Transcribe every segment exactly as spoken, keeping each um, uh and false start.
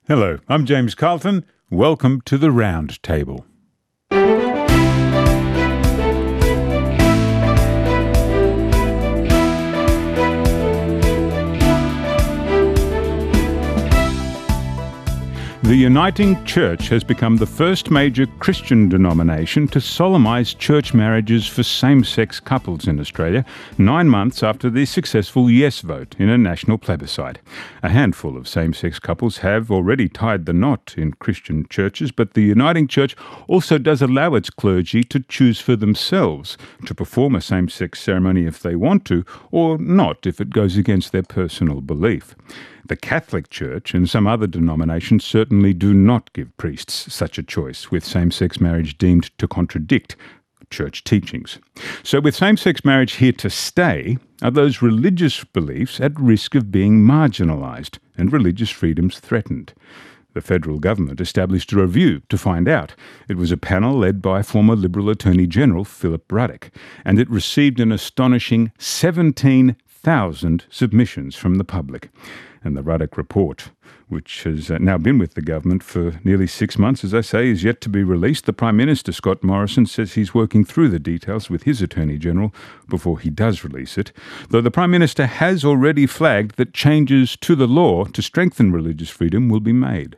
Hello, I'm James Carlton. Welcome to the Round Table. The Uniting Church has become the first major Christian denomination to solemnise church marriages for same-sex couples in Australia, nine months after the successful yes vote in a national plebiscite. A handful of same-sex couples have already tied the knot in Christian churches, but the Uniting Church also does allow its clergy to choose for themselves to perform a same-sex ceremony if they want to, or not if it goes against their personal belief. The Catholic Church and some other denominations certainly do not give priests such a choice, with same-sex marriage deemed to contradict church teachings. So with same-sex marriage here to stay, are those religious beliefs at risk of being marginalised and religious freedoms threatened? The federal government established a review to find out. It was a panel led by former Liberal Attorney General Philip Ruddock, and it received an astonishing seventeen thousand submissions from the public. And the Ruddock report, which has now been with the government for nearly six months, as I say, is yet to be released. The Prime Minister, Scott Morrison, says he's working through the details with his Attorney General before he does release it, though the Prime Minister has already flagged that changes to the law to strengthen religious freedom will be made.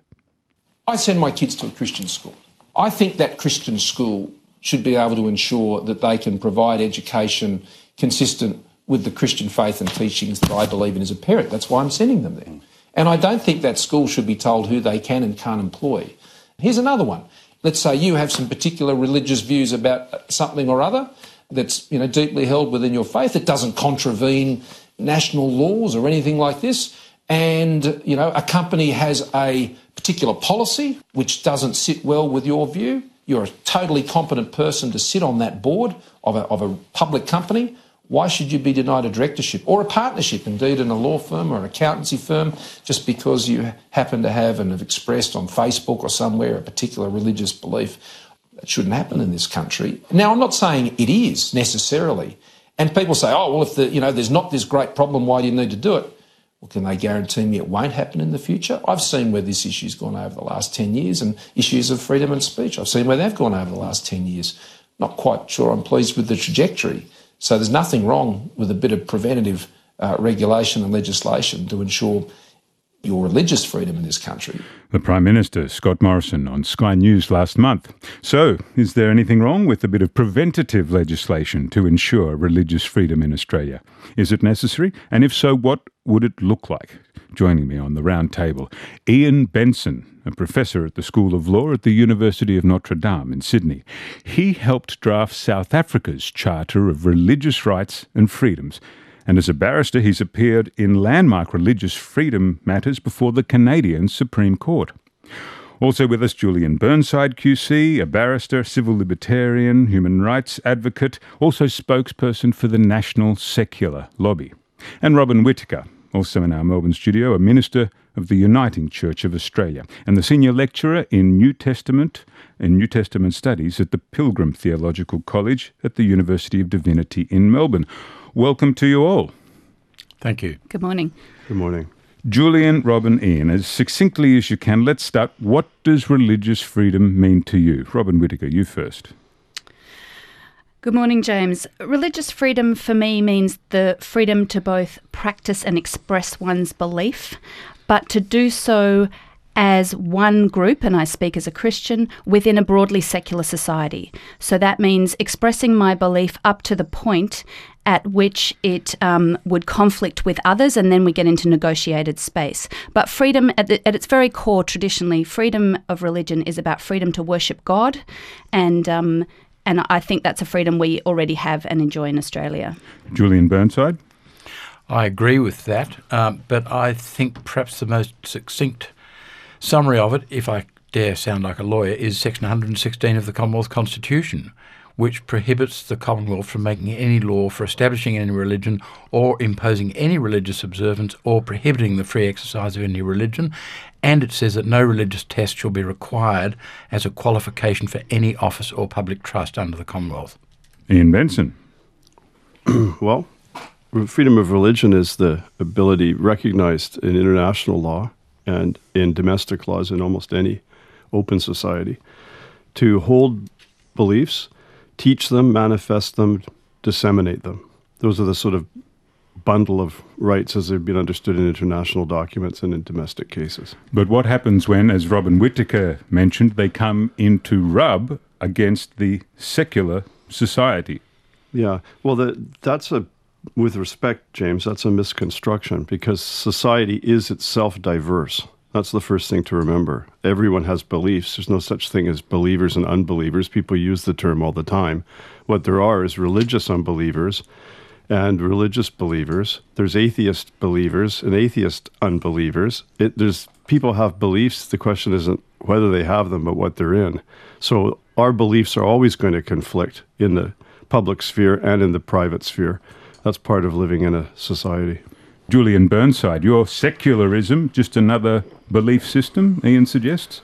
I send my kids to a Christian school. I think that Christian school should be able to ensure that they can provide education consistent with the Christian faith and teachings that I believe in as a parent. That's why I'm sending them there. And I don't think that school should be told who they can and can't employ. Here's another one. Let's say you have some particular religious views about something or other that's, you know, deeply held within your faith. It doesn't contravene national laws or anything like this. And, you know, a company has a particular policy which doesn't sit well with your view. You're a totally competent person to sit on that board of a, of a public company. Why should you be denied a directorship or a partnership, indeed, in a law firm or an accountancy firm, just because you happen to have and have expressed on Facebook or somewhere a particular religious belief? That shouldn't happen in this country. Now, I'm not saying it is necessarily. And people say, oh, well, if the, you know, there's not this great problem, why do you need to do it? Well, can they guarantee me it won't happen in the future? I've seen where this issue's gone over the last ten years, and issues of freedom of speech, I've seen where they've gone over the last ten years. Not quite sure I'm pleased with the trajectory. So there's nothing wrong with a bit of preventative uh, regulation and legislation to ensure your religious freedom in this country. The Prime Minister, Scott Morrison, on Sky News last month. So, is there anything wrong with a bit of preventative legislation to ensure religious freedom in Australia? Is it necessary? And if so, what would it look like? Joining me on the round table, Ian Benson, a professor at the School of Law at the University of Notre Dame in Sydney. He helped draft South Africa's Charter of Religious Rights and Freedoms, and as a barrister he's appeared in landmark religious freedom matters before the Canadian Supreme Court. Also with us, Julian Burnside Q C, a barrister, civil libertarian, human rights advocate, also spokesperson for the National Secular Lobby. And Robin Whittaker, also in our Melbourne studio, a minister of the Uniting Church of Australia and the senior lecturer in New Testament and New Testament studies at the Pilgrim Theological College at the University of Divinity in Melbourne. Welcome to you all. Thank you. Good morning. Good morning. Julian, Robin, Ian, as succinctly as you can, let's start. What does religious freedom mean to you? Robin Whittaker, you first. Good morning, James. Religious freedom for me means the freedom to both practice and express one's belief, but to do so as one group, and I speak as a Christian, within a broadly secular society. So that means expressing my belief up to the point at which it um, would conflict with others, and then we get into negotiated space. But freedom, at, the, at its very core, traditionally, freedom of religion is about freedom to worship God, and um, and I think that's a freedom we already have and enjoy in Australia. Julian Burnside? I agree with that, um, but I think perhaps the most succinct summary of it, if I dare sound like a lawyer, is Section one hundred sixteen of the Commonwealth Constitution, which prohibits the Commonwealth from making any law for establishing any religion or imposing any religious observance or prohibiting the free exercise of any religion. And it says that no religious test shall be required as a qualification for any office or public trust under the Commonwealth. Ian Benson. Well, freedom of religion is the ability recognised in international law and in domestic laws in almost any open society, to hold beliefs, teach them, manifest them, disseminate them. Those are the sort of bundle of rights as they've been understood in international documents and in domestic cases. But what happens when, as Robin Whittaker mentioned, they come into rub against the secular society? Yeah, well, the, that's a, with respect, James, that's a misconstruction, because society is itself diverse. That's the first thing to remember. Everyone has beliefs. There's no such thing as believers and unbelievers. People use the term all the time. What there are is religious unbelievers and religious believers. There's atheist believers and atheist unbelievers. It, there's people have beliefs. The question isn't whether they have them, but what they're in. So our beliefs are always going to conflict in the public sphere and in the private sphere. That's part of living in a society. Julian Burnside, your secularism, just another belief system, Ian suggests?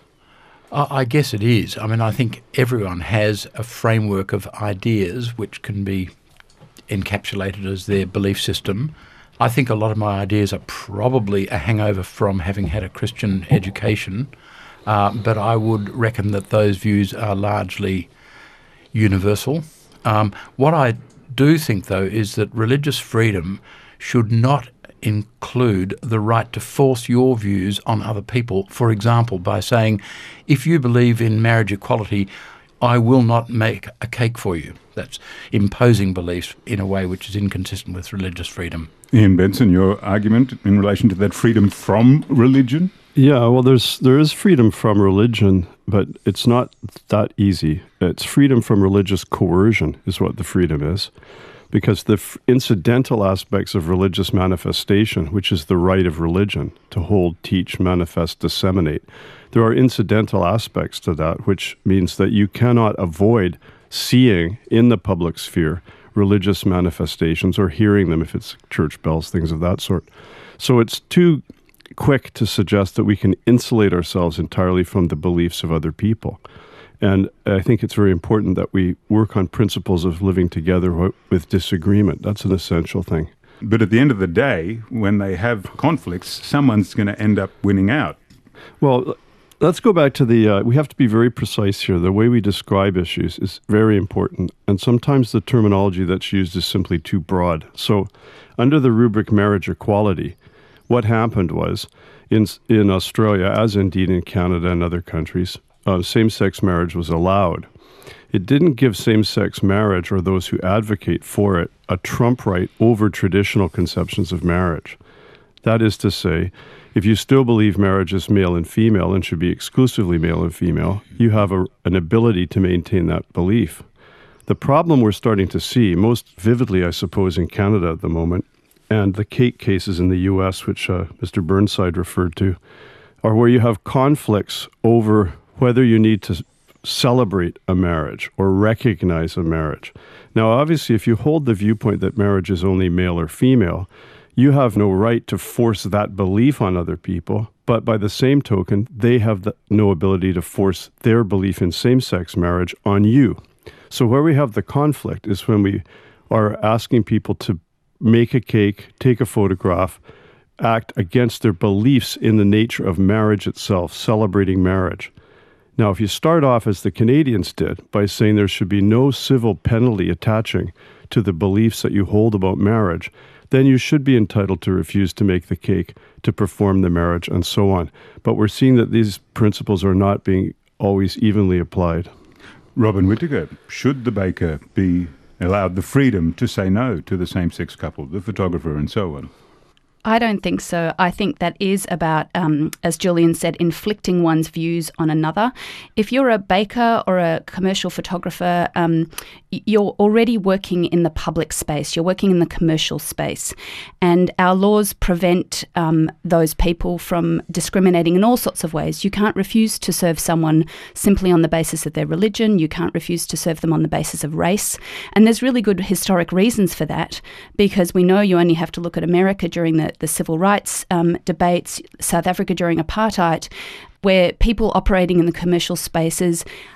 I guess it is. I mean, I think everyone has a framework of ideas which can be encapsulated as their belief system. I think a lot of my ideas are probably a hangover from having had a Christian education, uh, but I would reckon that those views are largely universal. Um, what I do think, though, is that religious freedom should not include the right to force your views on other people. For example, by saying, if you believe in marriage equality, I will not make a cake for you. That's imposing beliefs in a way which is inconsistent with religious freedom. Ian Benson, your argument in relation to that freedom from religion? Yeah, well, there's there is freedom from religion, but it's not that easy. It's freedom from religious coercion is what the freedom is. Because the f- incidental aspects of religious manifestation, which is the right of religion to hold, teach, manifest, disseminate, there are incidental aspects to that, which means that you cannot avoid seeing in the public sphere religious manifestations or hearing them if it's church bells, things of that sort. So it's too quick to suggest that we can insulate ourselves entirely from the beliefs of other people. And I think it's very important that we work on principles of living together w- with disagreement. That's an essential thing. But at the end of the day, when they have conflicts, someone's going to end up winning out. Well, let's go back to the, uh, we have to be very precise here. The way we describe issues is very important. And sometimes the terminology that's used is simply too broad. So under the rubric marriage equality, what happened was in in Australia, as indeed in Canada and other countries, Uh, same-sex marriage was allowed. It didn't give same-sex marriage, or those who advocate for it, a trump right over traditional conceptions of marriage. That is to say, if you still believe marriage is male and female and should be exclusively male and female, you have a, an ability to maintain that belief. The problem we're starting to see, most vividly, I suppose, in Canada at the moment, and the cake cases in the U S, which uh, Mister Burnside referred to, are where you have conflicts over whether you need to celebrate a marriage or recognize a marriage. Now, obviously, if you hold the viewpoint that marriage is only male or female, you have no right to force that belief on other people. But by the same token, they have the, no ability to force their belief in same-sex marriage on you. So where we have the conflict is when we are asking people to make a cake, take a photograph, act against their beliefs in the nature of marriage itself, celebrating marriage. Now, if you start off as the Canadians did by saying there should be no civil penalty attaching to the beliefs that you hold about marriage, then you should be entitled to refuse to make the cake, to perform the marriage, and so on. But we're seeing that these principles are not being always evenly applied. Robin Whittaker, should the baker be allowed the freedom to say no to the same-sex couple, the photographer, and so on? I don't think so. I think that is about, um, as Julian said, inflicting one's views on another. If you're a baker or a commercial photographer, um, you're already working in the public space. You're working in the commercial space. And our laws prevent um, those people from discriminating in all sorts of ways. You can't refuse to serve someone simply on the basis of their religion. You can't refuse to serve them on the basis of race. And there's really good historic reasons for that, because we know you only have to look at America during the the civil rights um, debates, South Africa during apartheid, where people operating in the commercial spaces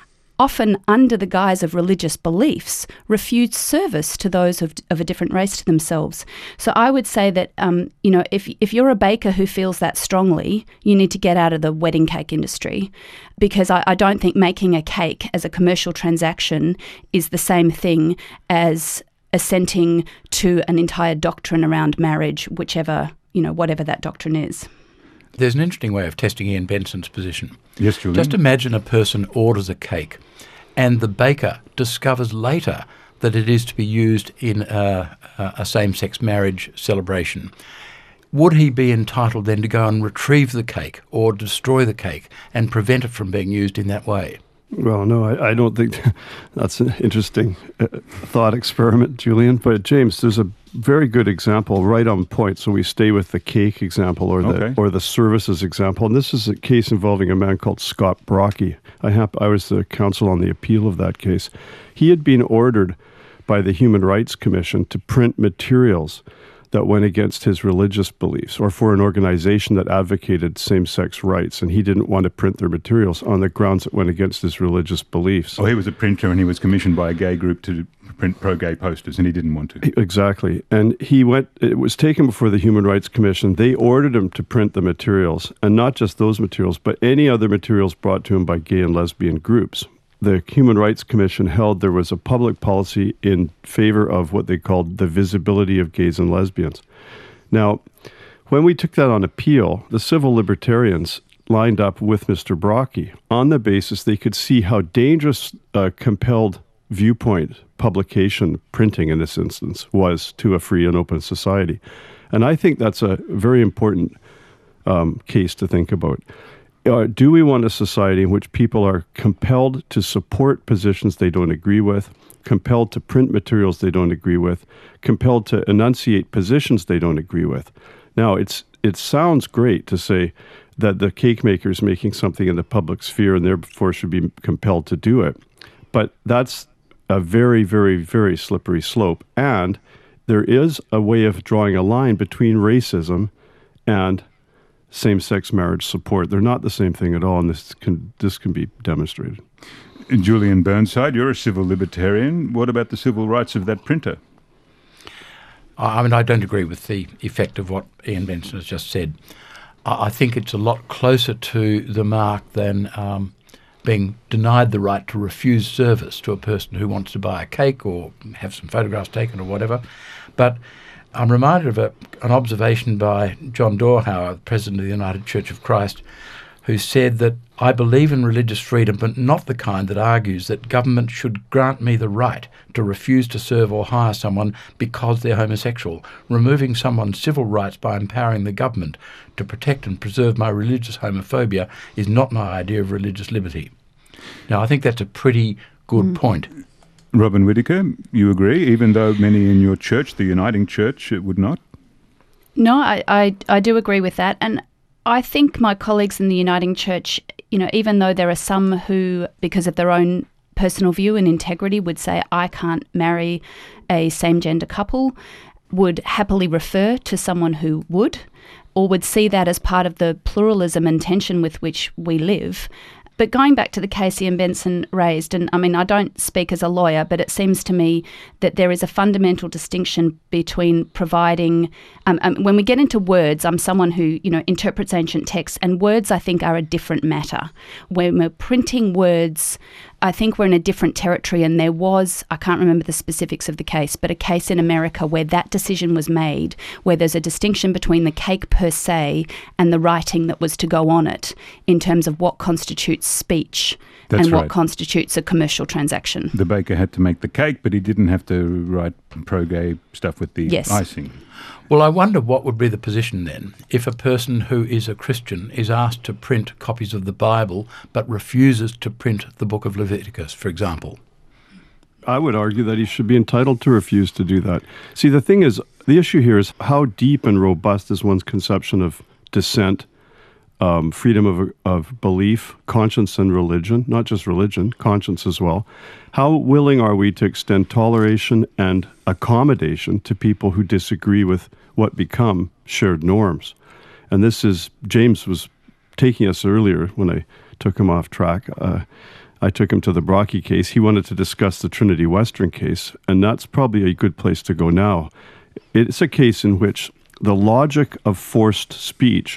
often under the guise of religious beliefs, refuse service to those of, of a different race to themselves. So I would say that, um, you know, if if you're a baker who feels that strongly, you need to get out of the wedding cake industry, because I, I don't think making a cake as a commercial transaction is the same thing as assenting to an entire doctrine around marriage, whichever, you know, whatever that doctrine is. There's an interesting way of testing Ian Benson's position. Yes, Julian. Just imagine a person orders a cake and the baker discovers later that it is to be used in a, a same-sex marriage celebration. Would he be entitled then to go and retrieve the cake or destroy the cake and prevent it from being used in that way? Well, no, I, I don't think that's an interesting uh, thought experiment, Julian. But James, there's a very good example right on point. So we stay with the cake example or the okay. or the services example. And this is a case involving a man called Scott Brocky. I hap- I was the counsel on the appeal of that case. He had been ordered by the Human Rights Commission to print materials that went against his religious beliefs, or for an organization that advocated same-sex rights, and he didn't want to print their materials on the grounds it went against his religious beliefs. Oh, he was a printer and he was commissioned by a gay group to print pro-gay posters, and he didn't want to. Exactly. And he went, it was taken before the Human Rights Commission. They ordered him to print the materials, and not just those materials, but any other materials brought to him by gay and lesbian groups. The Human Rights Commission held there was a public policy in favor of what they called the visibility of gays and lesbians. Now, when we took that on appeal, the civil libertarians lined up with Mister Brocky on the basis they could see how dangerous uh, compelled viewpoint publication, printing in this instance, was to a free and open society. And I think that's a very important um, case to think about. Uh, do we want a society in which people are compelled to support positions they don't agree with, compelled to print materials they don't agree with, compelled to enunciate positions they don't agree with? Now, it's it sounds great to say that the cake maker is making something in the public sphere and therefore should be compelled to do it. But that's a very, very, very slippery slope. And there is a way of drawing a line between racism and same-sex marriage support. They're not the same thing at all, and this can this can be demonstrated. Julian Burnside, you're a civil libertarian. What about the civil rights of that printer? I mean, I don't agree with the effect of what Ian Benson has just said. I think it's a lot closer to the mark than um, being denied the right to refuse service to a person who wants to buy a cake or have some photographs taken or whatever. But I'm reminded of a, an observation by John Dorhauer, President of the United Church of Christ, who said that I believe in religious freedom, but not the kind that argues that government should grant me the right to refuse to serve or hire someone because they're homosexual. Removing someone's civil rights by empowering the government to protect and preserve my religious homophobia is not my idea of religious liberty. Now, I think that's a pretty good mm. point. Robin Whittaker, you agree, even though many in your church, the Uniting Church, would not? No, I, I, I do agree with that. And I think my colleagues in the Uniting Church, you know, even though there are some who, because of their own personal view and integrity, would say, I can't marry a same-gender couple, would happily refer to someone who would, or would see that as part of the pluralism and tension with which we live. But going back to the case Ian Benson raised, and I mean, I don't speak as a lawyer, but it seems to me that there is a fundamental distinction between providing, um, um, when we get into words, I'm someone who, you know, interprets ancient texts, and words, I think, are a different matter. When we're printing words, I think we're in a different territory, and there was, I can't remember the specifics of the case, but a case in America where that decision was made, where there's a distinction between the cake per se and the writing that was to go on it in terms of what constitutes speech That's and right. what constitutes a commercial transaction. The baker had to make the cake, but he didn't have to write pro-gay stuff with the Yes. icing. Well, I wonder what would be the position then if a person who is a Christian is asked to print copies of the Bible but refuses to print the book of Leviticus, for example. I would argue that he should be entitled to refuse to do that. See, the thing is, the issue here is how deep and robust is one's conception of dissent, um, freedom of, of belief, conscience and religion, not just religion, conscience as well. How willing are we to extend toleration and accommodation to people who disagree with what become shared norms? And this is, James was taking us earlier when I took him off track. Uh, I took him to the Brocky case. He wanted to discuss the Trinity Western case, and that's probably a good place to go now. It's a case in which the logic of forced speech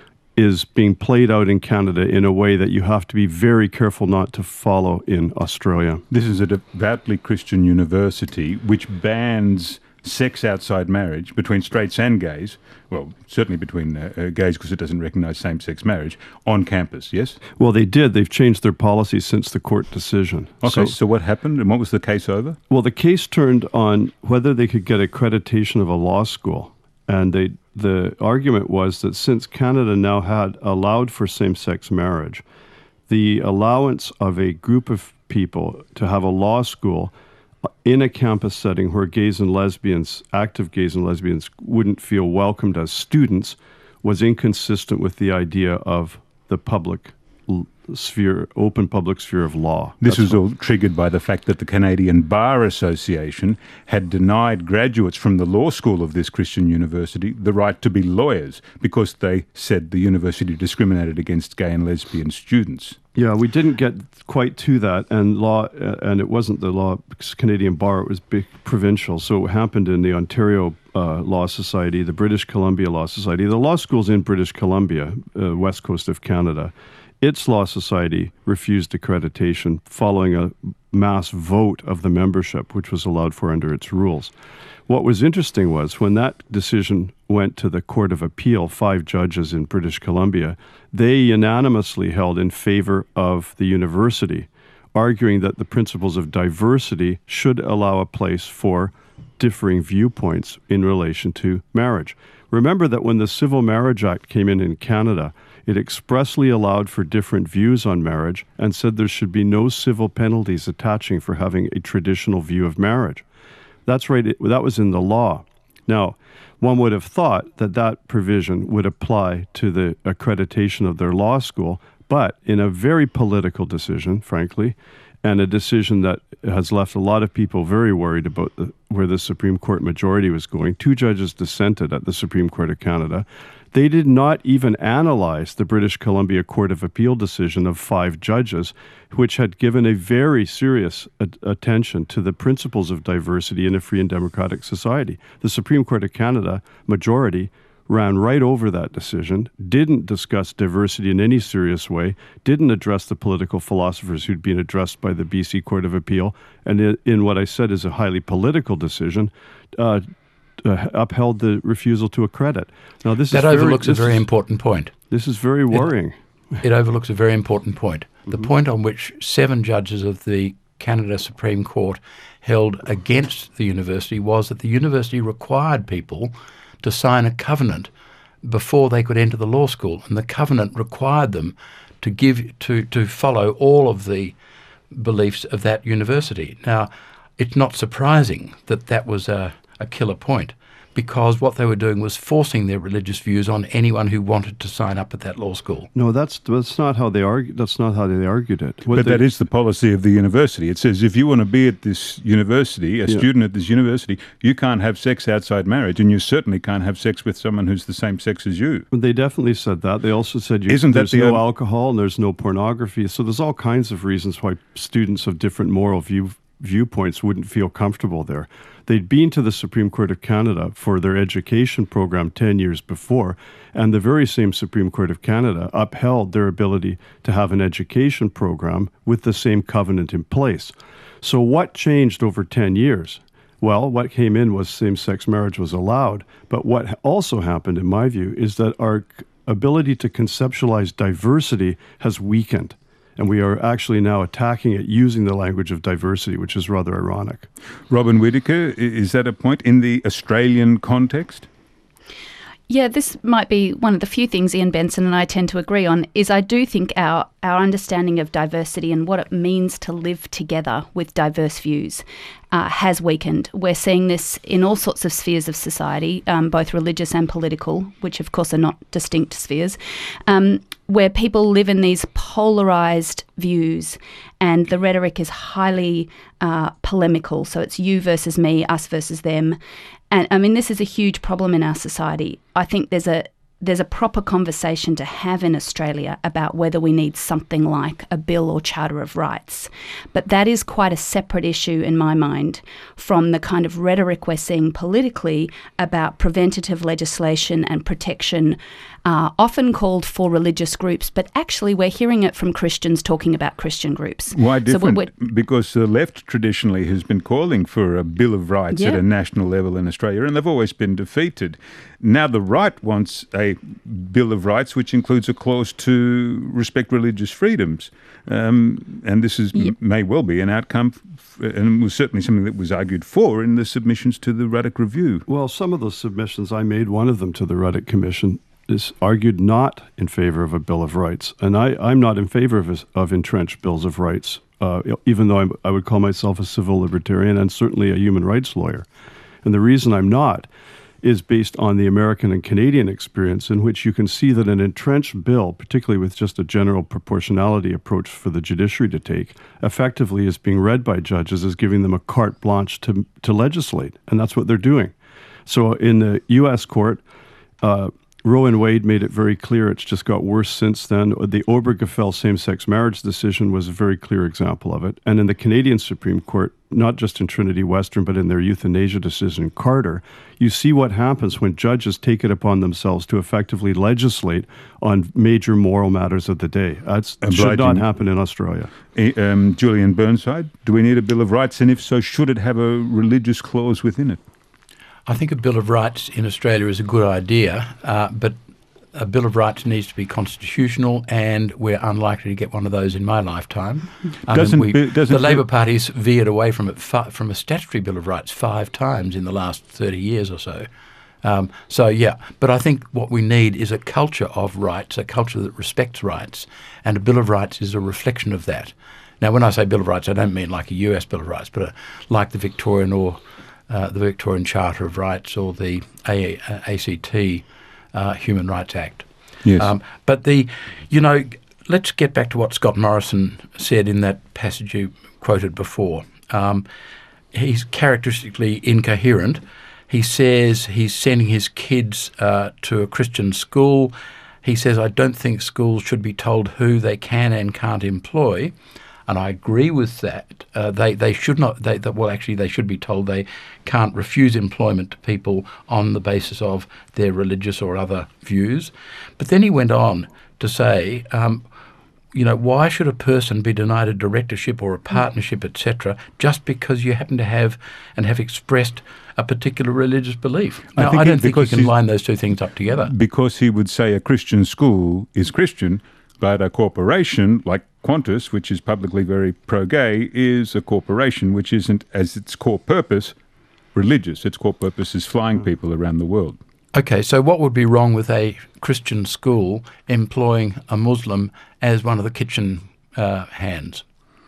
is being played out in Canada in a way that you have to be very careful not to follow in Australia. This is a devoutly Christian university which bans sex outside marriage between straights and gays, well, certainly between uh, uh, gays because it doesn't recognise same-sex marriage, on campus, yes? Well, they did. They've changed their policy since the court decision. Okay, so, so, so what happened and what was the case over? Well, the case turned on whether they could get accreditation of a law school. And they, the argument was that since Canada now had allowed for same-sex marriage, the allowance of a group of people to have a law school in a campus setting where gays and lesbians, active gays and lesbians, wouldn't feel welcomed as students was inconsistent with the idea of the public sphere, open public sphere of law. This That's was all triggered by the fact that the Canadian Bar Association had denied graduates from the law school of this Christian university the right to be lawyers because they said the university discriminated against gay and lesbian students. Yeah, we didn't get quite to that, and law, uh, and it wasn't the law Canadian Bar; it was big provincial. So it happened in the Ontario uh, Law Society, the British Columbia Law Society. The law school's in British Columbia, uh, west coast of Canada. Its law society refused accreditation following a mass vote of the membership, which was allowed for under its rules. What was interesting was when that decision went to the Court of Appeal, five judges in British Columbia, they unanimously held in favor of the university, arguing that the principles of diversity should allow a place for differing viewpoints in relation to marriage. Remember that when the Civil Marriage Act came in in Canada, it expressly allowed for different views on marriage and said there should be no civil penalties attaching for having a traditional view of marriage. That's right, it, that was in the law. Now, one would have thought that that provision would apply to the accreditation of their law school, but in a very political decision, frankly, and a decision that has left a lot of people very worried about the, where the Supreme Court majority was going. Two judges dissented at the Supreme Court of Canada. They did not even analyze the British Columbia Court of Appeal decision of five judges, which had given a very serious a- attention to the principles of diversity in a free and democratic society. The Supreme Court of Canada majority ran right over that decision, didn't discuss diversity in any serious way, didn't address the political philosophers who'd been addressed by the B C Court of Appeal, and in, in what I said is a highly political decision, uh, uh, upheld the refusal to accredit. Now, this that is overlooks very, a very is, important point. This is very worrying. It, it overlooks a very important point. The mm-hmm. point on which seven judges of the Canada Supreme Court held against the university was that the university required people to sign a covenant before they could enter the law school, and the covenant required them to give to to follow all of the beliefs of that university. Now, it's not surprising that that was a, a killer point, because what they were doing was forcing their religious views on anyone who wanted to sign up at that law school. No, that's that's not how they argued. That's not how they argued it. What but they, that is the policy of the university. It says if you want to be at this university, a yeah. student at this university, you can't have sex outside marriage, and you certainly can't have sex with someone who's the same sex as you. They definitely said that. They also said you, Isn't there's that the no un- alcohol and there's no pornography. So there's all kinds of reasons why students of different moral view viewpoints wouldn't feel comfortable there. They'd been to the Supreme Court of Canada for their education program ten years before, and the very same Supreme Court of Canada upheld their ability to have an education program with the same covenant in place. So what changed over ten years? Well, what came in was same-sex marriage was allowed, but what also happened, in my view, is that our ability to conceptualize diversity has weakened. And we are actually now attacking it using the language of diversity, which is rather ironic. Robyn Whittaker, is that a point in the Australian context? Yeah, this might be one of the few things Ian Benson and I tend to agree on, is I do think our, our understanding of diversity and what it means to live together with diverse views uh, has weakened. We're seeing this in all sorts of spheres of society, um, both religious and political, which of course are not distinct spheres, um, where people live in these polarised views and the rhetoric is highly uh, polemical. So it's you versus me, us versus them. And I mean, this is a huge problem in our society. I think there's a there's a proper conversation to have in Australia about whether we need something like a Bill or Charter of Rights. But that is quite a separate issue in my mind from the kind of rhetoric we're seeing politically about preventative legislation and protection, uh, often called for religious groups, but actually we're hearing it from Christians talking about Christian groups. Why different? So because the left traditionally has been calling for a Bill of Rights yeah. at a national level in Australia, and they've always been defeated. Now the right wants a Bill of Rights which includes a clause to respect religious freedoms. Um, and this is yep. may well be an outcome, f- and was certainly something that was argued for in the submissions to the Ruddock Review. Well, some of those submissions, I made one of them to the Ruddock Commission, is argued not in favor of a Bill of Rights. And I, I'm not in favor of, of entrenched bills of rights, uh, even though I'm, I would call myself a civil libertarian and certainly a human rights lawyer. And the reason I'm not is based on the American and Canadian experience, in which you can see that an entrenched bill, particularly with just a general proportionality approach for the judiciary to take, effectively is being read by judges as giving them a carte blanche to, to legislate. And that's what they're doing. So in the U S court, uh, Roe and Wade made it very clear. It's just got worse since then. The Obergefell same-sex marriage decision was a very clear example of it. And in the Canadian Supreme Court, not just in Trinity Western, but in their euthanasia decision, Carter, you see what happens when judges take it upon themselves to effectively legislate on major moral matters of the day. That should not happen in Australia. Um, Julian Burnside, do we need a Bill of Rights? And if so, should it have a religious clause within it? I think a Bill of Rights in Australia is a good idea, uh, but a Bill of Rights needs to be constitutional, and we're unlikely to get one of those in my lifetime. I doesn't, mean, we, doesn't the Labor Party's veered away from it fi- from a statutory Bill of Rights five times in the last thirty years or so. Um, so, yeah, but I think what we need is a culture of rights, a culture that respects rights, and a Bill of Rights is a reflection of that. Now, when I say Bill of Rights, I don't mean like a U S Bill of Rights, but a, like the Victorian or Uh, the Victorian Charter of Rights or the A- A C T uh, Human Rights Act. Yes. Um, but the, you know, let's get back to what Scott Morrison said in that passage you quoted before. Um, he's characteristically incoherent. He says he's sending his kids uh, to a Christian school. He says, I don't think schools should be told who they can and can't employ. And I agree with that. Uh, they they should not. They, they well, actually, they should be told they can't refuse employment to people on the basis of their religious or other views. But then he went on to say, um, you know, why should a person be denied a directorship or a partnership, et cetera, just because you happen to have and have expressed a particular religious belief? Now, I, think I don't think you can line those two things up together. Because he would say a Christian school is Christian, but a corporation like Qantas, which is publicly very pro-gay, is a corporation which isn't, as its core purpose, religious. Its core purpose is flying people around the world. Okay, so what would be wrong with a Christian school employing a Muslim as one of the kitchen uh, hands?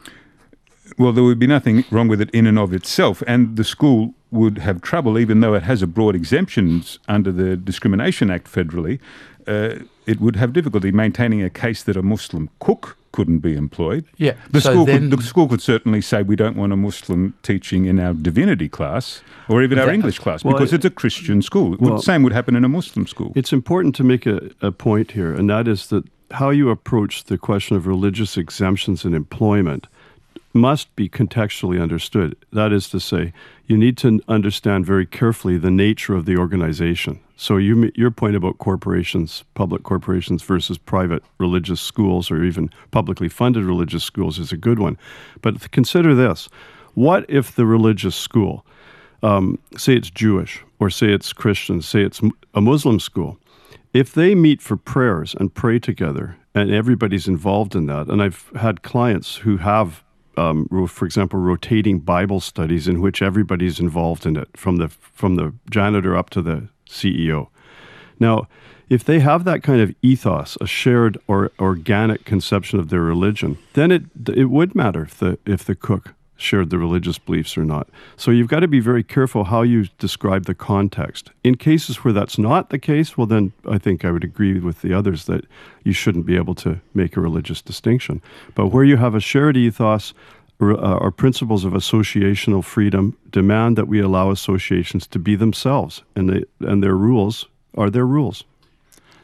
Well, there would be nothing wrong with it in and of itself, and the school would have trouble, even though it has a broad exemptions under the Discrimination Act federally, uh, it would have difficulty maintaining a case that a Muslim cook couldn't be employed. Yeah, the so school then, could, the school could certainly say we don't want a Muslim teaching in our divinity class or even our that, English class well, because it's a Christian school. Well, the same would happen in a Muslim school. It's important to make a, a point here, and that is that how you approach the question of religious exemptions in employment must be contextually understood. That is to say, you need to understand very carefully the nature of the organization. So you, your point about corporations, public corporations versus private religious schools or even publicly funded religious schools is a good one. But consider this. What if the religious school, um, say it's Jewish or say it's Christian, say it's a Muslim school, if they meet for prayers and pray together and everybody's involved in that, and I've had clients who have Um, for example, rotating Bible studies in which everybody's involved in it, from the from the janitor up to the C E O. Now, if they have that kind of ethos, a shared or organic conception of their religion, then it it would matter if the if the cook shared the religious beliefs or not. So you've got to be very careful how you describe the context. In cases where that's not the case, well, then I think I would agree with the others that you shouldn't be able to make a religious distinction. But where you have a shared ethos or, uh, or principles of associational freedom demand that we allow associations to be themselves, and they, and their rules are their rules.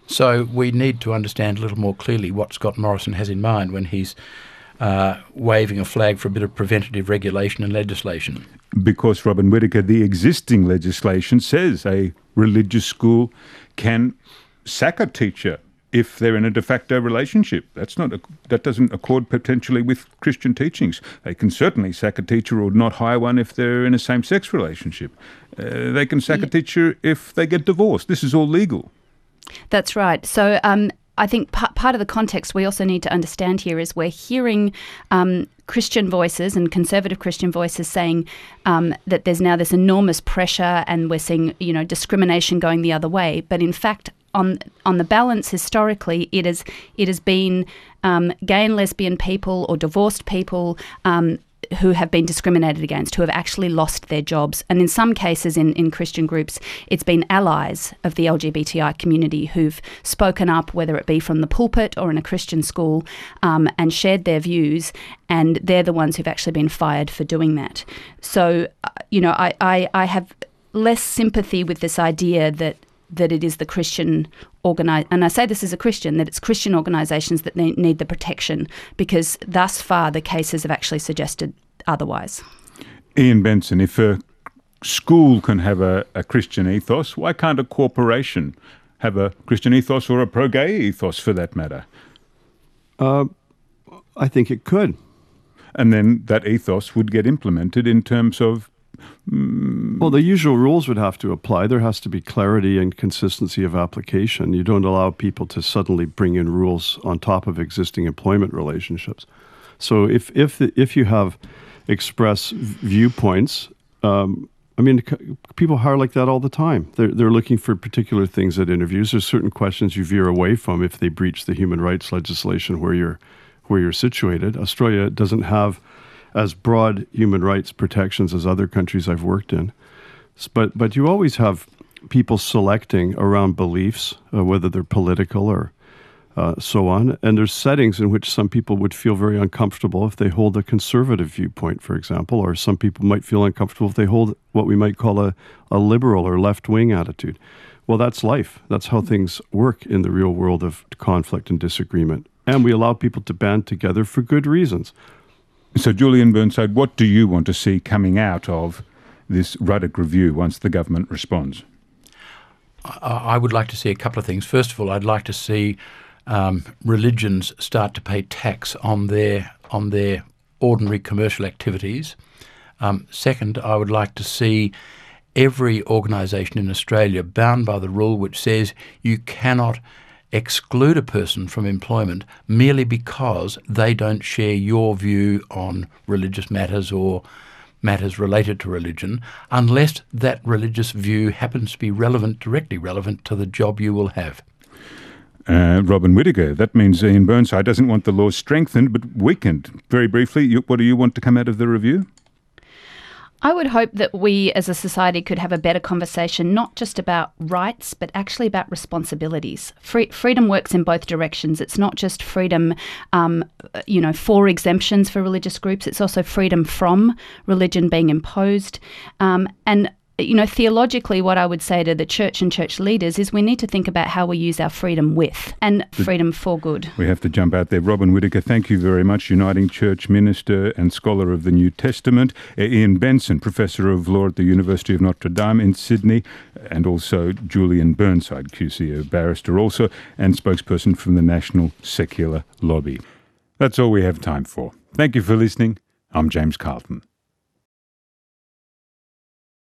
So we need to understand a little more clearly what Scott Morrison has in mind when he's uh, waving a flag for a bit of preventative regulation and legislation. Because, Robin Whittaker, the existing legislation says a religious school can sack a teacher if they're in a de facto relationship. That's not a, that doesn't accord potentially with Christian teachings. They can certainly sack a teacher or not hire one if they're in a same-sex relationship. Uh, they can sack a teacher if they get divorced. This is all legal. That's right. So um, I think p- part of the context we also need to understand here is we're hearing um, Christian voices and conservative Christian voices saying um, that there's now this enormous pressure and we're seeing, you know, discrimination going the other way. But in fact, on on the balance, historically, it has it has been um, gay and lesbian people or divorced people um, who have been discriminated against, who have actually lost their jobs. And in some cases in, in Christian groups, it's been allies of the L G B T I community who've spoken up, whether it be from the pulpit or in a Christian school, um, and shared their views, and they're the ones who've actually been fired for doing that. So, uh, you know, I, I, I have less sympathy with this idea that that it is the Christian organi- and I say this as a Christian, that it's Christian organisations that need, need the protection, because thus far the cases have actually suggested otherwise. Ian Benson, if a school can have a, a Christian ethos, why can't a corporation have a Christian ethos or a pro-gay ethos for that matter? Uh, I think it could. And then that ethos would get implemented in terms of Well, the usual rules would have to apply. There has to be clarity and consistency of application. You don't allow people to suddenly bring in rules on top of existing employment relationships. So if if the, if you have express viewpoints, um, I mean, c- people hire like that all the time. They're they're looking for particular things at interviews. There's certain questions you veer away from if they breach the human rights legislation where you're where you're situated. Australia doesn't have as broad human rights protections as other countries I've worked in. But but you always have people selecting around beliefs, uh, whether they're political or uh, so on. And there's settings in which some people would feel very uncomfortable if they hold a conservative viewpoint, for example, or some people might feel uncomfortable if they hold what we might call a, a liberal or left-wing attitude. Well, that's life. That's how things work in the real world of conflict and disagreement. And we allow people to band together for good reasons. So, Julian Burnside, what do you want to see coming out of this Ruddock review once the government responds? I would like to see a couple of things. First of all, I'd like to see um, religions start to pay tax on their on their ordinary commercial activities. Um, second, I would like to see every organisation in Australia bound by the rule which says you cannot exclude a person from employment merely because they don't share your view on religious matters or matters related to religion, unless that religious view happens to be relevant, directly relevant to the job you will have. Uh, Robin Whittaker, that means Ian Burnside doesn't want the law strengthened but weakened. Very briefly, you, what do you want to come out of the review? I would hope that we as a society could have a better conversation, not just about rights, but actually about responsibilities. Free, freedom works in both directions. It's not just freedom, um, you know, for exemptions for religious groups. It's also freedom from religion being imposed. Um, and you know, theologically, what I would say to the church and church leaders is we need to think about how we use our freedom with and freedom for good. We have to jump out there. Robin Whittaker, thank you very much. Uniting Church minister and scholar of the New Testament. Ian Benson, Professor of Law at the University of Notre Dame in Sydney, and also Julian Burnside, Q C O barrister also, and spokesperson from the National Secular Lobby. That's all we have time for. Thank you for listening. I'm James Carlton.